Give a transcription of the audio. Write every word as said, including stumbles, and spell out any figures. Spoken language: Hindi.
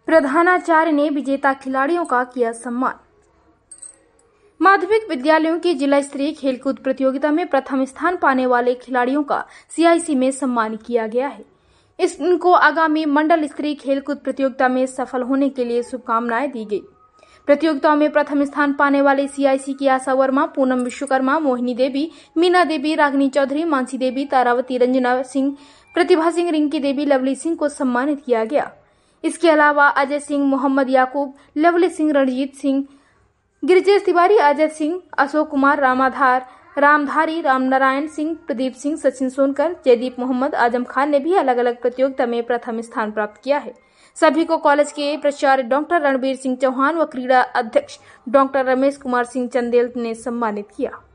प्रधानाचार्य ने विजेता खिलाड़ियों का किया सम्मान। माध्यमिक विद्यालयों की जिला स्तरीय खेलकूद प्रतियोगिता में प्रथम स्थान पाने वाले खिलाड़ियों का सीआईसी में सम्मान किया गया है। इनको आगामी मंडल स्तरीय खेलकूद प्रतियोगिता में सफल होने के लिए शुभकामनाएं दी गई। प्रतियोगिता में प्रथम स्थान पाने वाले सीआईसी की आशा वर्मा, पूनम विश्वकर्मा, मोहिनी देवी, मीना देवी, रागिनी चौधरी, मानसी देवी, तारावती, रंजना सिंह, प्रतिभा सिंह, रिंकी देवी, लवली सिंह को सम्मानित किया गया। इसके अलावा अजय सिंह, मोहम्मद याकूब, लवली सिंह, रणजीत सिंह, गिरिजेश तिवारी, अजय सिंह, अशोक कुमार, रामाधार, रामधारी, रामनारायण सिंह, प्रदीप सिंह, सचिन सोनकर, जयदीप मोहम्मद, आजम खान ने भी अलग अलग प्रतियोगिता में प्रथम स्थान प्राप्त किया है। सभी को कॉलेज के प्राचार्य डॉक्टर रणबीर सिंह चौहान व क्रीड़ा अध्यक्ष डॉक्टर रमेश कुमार सिंह चंदेल ने सम्मानित किया।